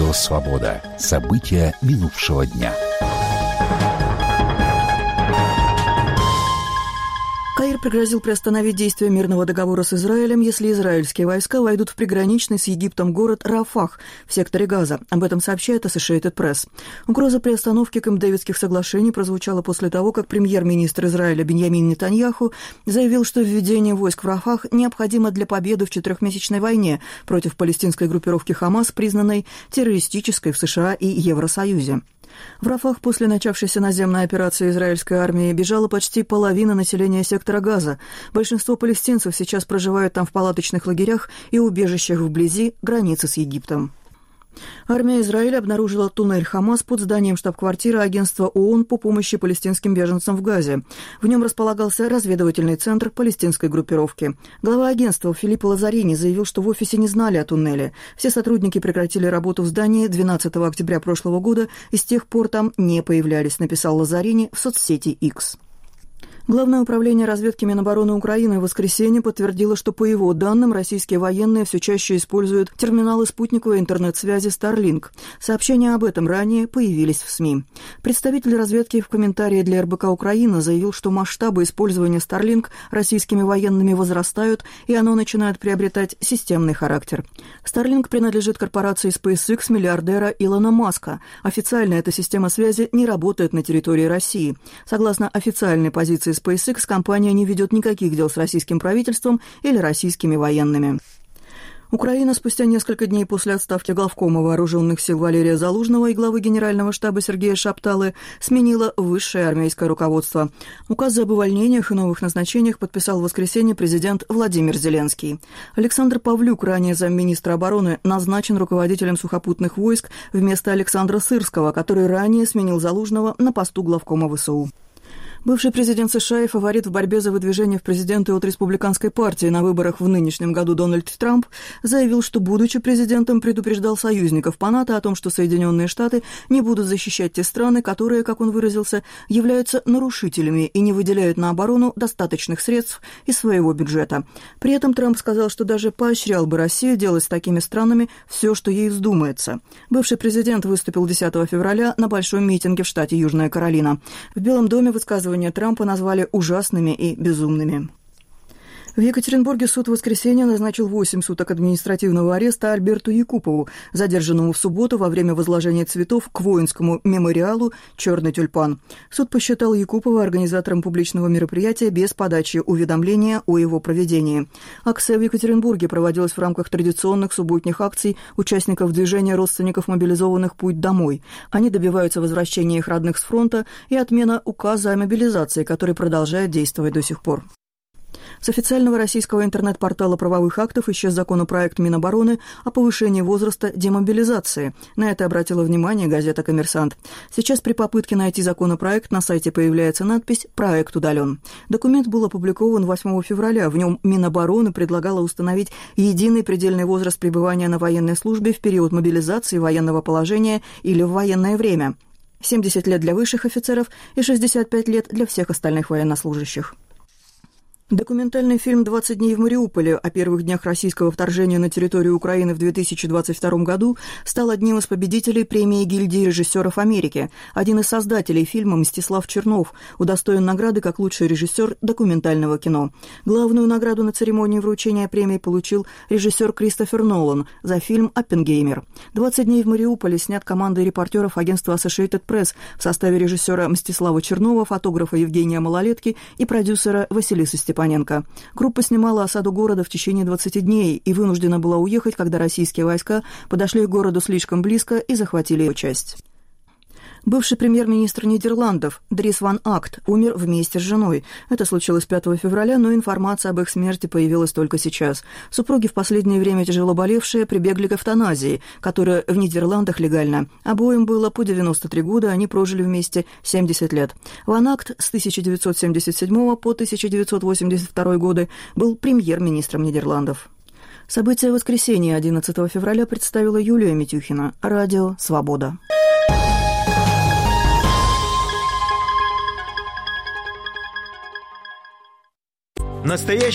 Радио «Свобода». События минувшего дня. Каир пригрозил приостановить действие мирного договора с Израилем, если израильские войска войдут в приграничный с Египтом город Рафах в секторе Газа. Об этом сообщает Associated Press. Угроза приостановки Кэмп-Дэвидских соглашений прозвучала после того, как премьер-министр Израиля Биньямин Нетаньяху заявил, что введение войск в Рафах необходимо для победы в 4-месячной войне против палестинской группировки Хамас, признанной террористической в США и Евросоюзе. В Рафах после начавшейся наземной операции израильской армии бежала почти половина населения сектора Газа. Большинство палестинцев сейчас проживают там в палаточных лагерях и убежищах вблизи границы с Египтом. Армия Израиля обнаружила туннель Хамас под зданием штаб-квартиры агентства ООН по помощи палестинским беженцам в Газе. В нем располагался разведывательный центр палестинской группировки. Глава агентства Филиппо Лазарини заявил, что в офисе не знали о туннеле. Все сотрудники прекратили работу в здании 12 октября прошлого года и с тех пор там не появлялись, написал Лазарини в соцсети X. Главное управление разведки Минобороны Украины в воскресенье подтвердило, что, по его данным, российские военные все чаще используют терминалы спутниковой интернет-связи Starlink. Сообщения об этом ранее появились в СМИ. Представитель разведки в комментарии для РБК Украина заявил, что масштабы использования Starlink российскими военными возрастают, и оно начинает приобретать системный характер. Starlink принадлежит корпорации SpaceX миллиардера Илона Маска. Официально эта система связи не работает на территории России. Согласно официальной позиции SpaceX, компания не ведет никаких дел с российским правительством или российскими военными. Украина спустя несколько дней после отставки главкома вооруженных сил Валерия Залужного и главы Генерального штаба Сергея Шапталы сменила высшее армейское руководство. Указы об увольнениях и новых назначениях подписал в воскресенье президент Владимир Зеленский. Александр Павлюк, ранее замминистра обороны, назначен руководителем сухопутных войск вместо Александра Сырского, который ранее сменил Залужного на посту главкома ВСУ. Бывший президент США и фаворит в борьбе за выдвижение в президенты от республиканской партии на выборах в нынешнем году Дональд Трамп заявил, что, будучи президентом, предупреждал союзников по НАТО о том, что Соединенные Штаты не будут защищать те страны, которые, как он выразился, являются нарушителями и не выделяют на оборону достаточных средств из своего бюджета. При этом Трамп сказал, что даже поощрял бы Россию делать с такими странами все, что ей вздумается. Бывший президент выступил 10 февраля на большом митинге в штате Южная Каролина. В Белом доме высказывания Трампа назвали ужасными и безумными. В Екатеринбурге суд в воскресенье назначил 8 суток административного ареста Альберту Якупову, задержанному в субботу во время возложения цветов к воинскому мемориалу «Черный тюльпан». Суд посчитал Якупова организатором публичного мероприятия без подачи уведомления о его проведении. Акция в Екатеринбурге проводилась в рамках традиционных субботних акций участников движения родственников мобилизованных «Путь домой». Они добиваются возвращения их родных с фронта и отмена указа о мобилизации, который продолжает действовать до сих пор. С официального российского интернет-портала правовых актов исчез законопроект Минобороны о повышении возраста демобилизации. На это обратила внимание газета «Коммерсант». Сейчас при попытке найти законопроект на сайте появляется надпись «Проект удален». Документ был опубликован 8 февраля. В нем Минобороны предлагала установить единый предельный возраст пребывания на военной службе в период мобилизации, военного положения или в военное время. 70 лет для высших офицеров и 65 лет для всех остальных военнослужащих. Документальный фильм «20 дней в Мариуполе» о первых днях российского вторжения на территорию Украины в 2022 году стал одним из победителей премии гильдии режиссеров Америки. Один из создателей фильма, Мстислав Чернов, удостоен награды как лучший режиссер документального кино. Главную награду на церемонии вручения премии получил режиссер Кристофер Нолан за фильм «Оппенгеймер». «20 дней в Мариуполе» снят командой репортеров агентства Associated Press в составе режиссера Мстислава Чернова, фотографа Евгения Малолетки и продюсера Василисы Степаненко. Группа снимала осаду города в течение 20 дней и вынуждена была уехать, когда российские войска подошли к городу слишком близко и захватили его часть. Бывший премьер-министр Нидерландов Дрис ван Акт умер вместе с женой. Это случилось 5 февраля, но информация об их смерти появилась только сейчас. Супруги, в последнее время тяжело болевшие, прибегли к эвтаназии, которая в Нидерландах легальна. Обоим было по 93 года, они прожили вместе 70 лет. Ван Акт с 1977 по 1982 годы был премьер-министром Нидерландов. События воскресенья 11 февраля представила Юлия Митюхина. Радио «Свобода». Настоящий